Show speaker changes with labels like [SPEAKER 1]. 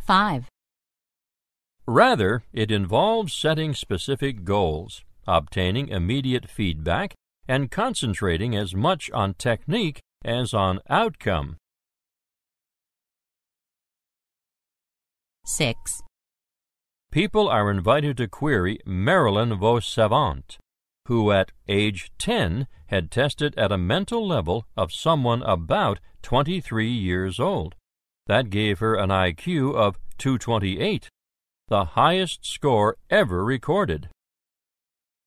[SPEAKER 1] 5.
[SPEAKER 2] Rather, it involves setting specific goals, obtaining immediate feedback, and concentrating as much on technique as on outcome.
[SPEAKER 1] 6.
[SPEAKER 2] People are invited to query Marilyn Vos Savant, who at age 10 had tested at a mental level of someone about 23 years old. That gave her an IQ of 228, the highest score ever recorded.